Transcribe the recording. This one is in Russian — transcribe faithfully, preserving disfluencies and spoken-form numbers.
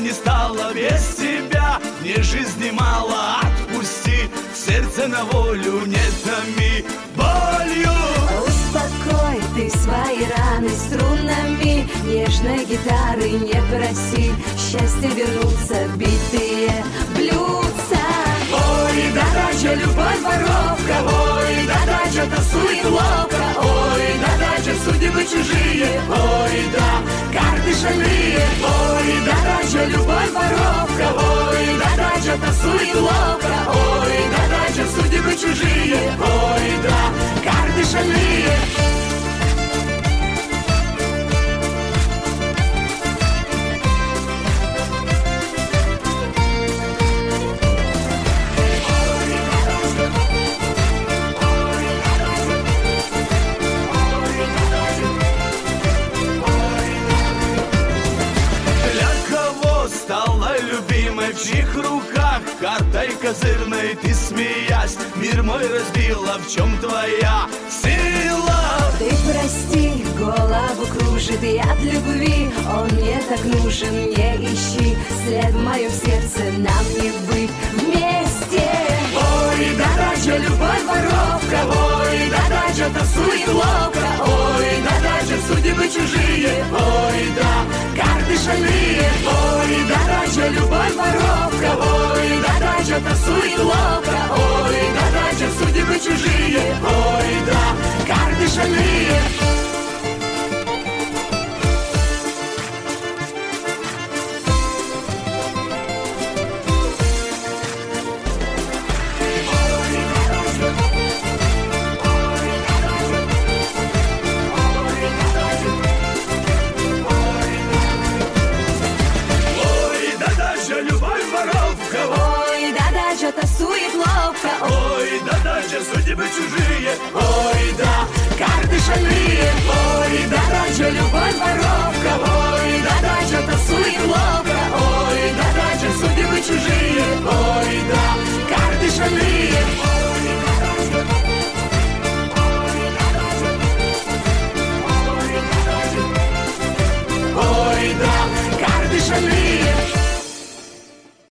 не стало без тебя. Мне жизни мало, отпусти, сердце на волю не томи болью. Успокой ты свои раны струнами нежной гитары, не проси счастье вернуться, битые блюдца. Ой, да-да, любовь воровка, ой, да-да, тасует ловко, ой, да-да, судьбы чужие, ой, да, карты шальные, ой, да-да, любовь воровка, ой, да-да, тасует ловко, ой, да-да, судьбы чужие, ой, да, карты шальные. В чьих руках картой козырной ты, смеясь, мир мой разбила, в чем твоя сила? Ты прости, голову кружит яд любви, он мне так нужен, не ищи след в моем сердце, нам не быть вместе. Ой, да-да, любовь воровка, ой, да-да, тасует ловко, ой, да-да, судьбы чужие, ой, да, карты шальные, ой, да-да, любовь воровка, ой, да-да, тасует ловко, ой, да-да, судьбы чужие, ой, да, карты шальные.